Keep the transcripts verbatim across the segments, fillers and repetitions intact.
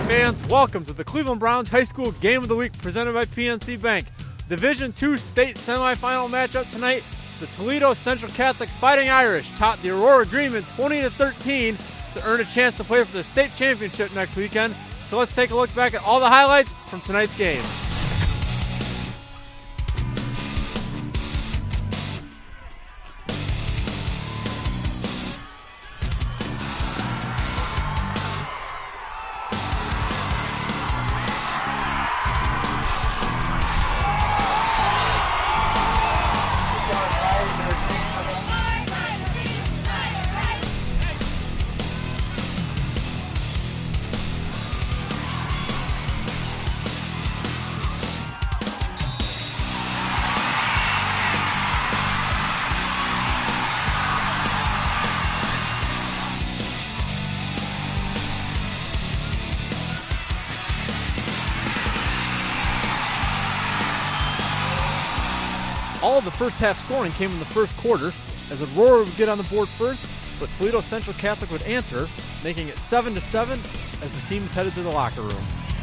fans, welcome to the Cleveland Browns High School Game of the Week presented by P N C Bank. Division two state semifinal matchup tonight. The Toledo Central Catholic Fighting Irish topped the Aurora Greenmen twenty to thirteen to earn a chance to play for the state championship next weekend. So let's take a look back at all the highlights from tonight's game. All of the first half scoring came in the first quarter, as Aurora would get on the board first, but Toledo Central Catholic would answer, making it seven to seven as the teams headed to the locker room.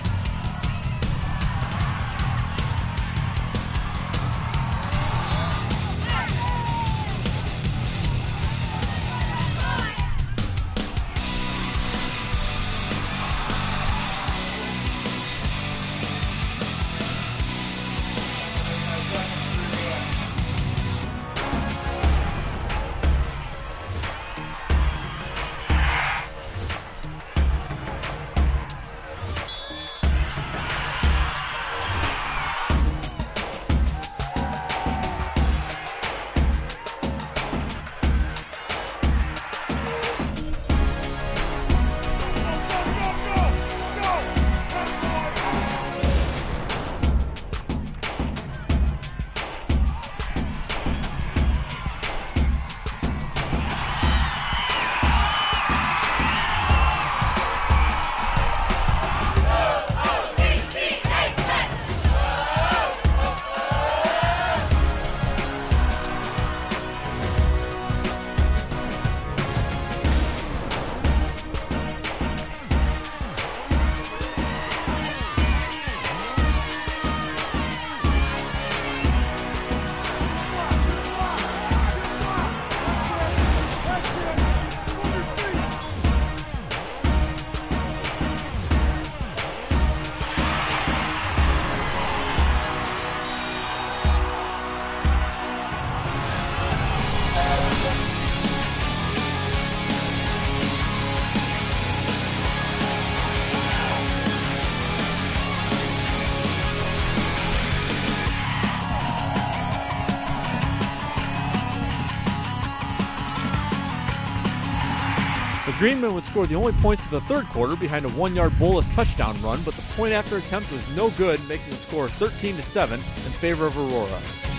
The Greenmen would score the only points of the third quarter behind a one-yard Bolus touchdown run, but the point after attempt was no good, making the score thirteen to seven in favor of Aurora.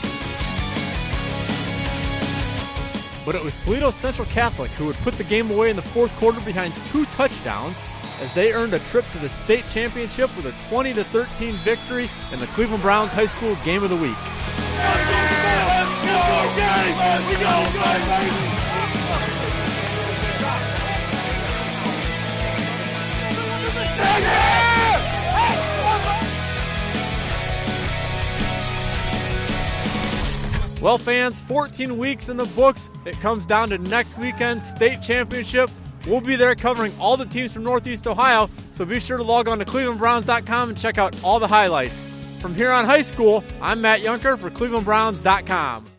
But it was Toledo Central Catholic who would put the game away in the fourth quarter behind two touchdowns as they earned a trip to the state championship with a twenty to thirteen victory in the Cleveland Browns High School Game of the Week. We go, Well, fans, fourteen weeks in the books. It comes down to next weekend's state championship. We'll be there covering all the teams from Northeast Ohio, so be sure to log on to cleveland browns dot com and check out all the highlights. From here on high school, I'm Matt Junker for cleveland browns dot com.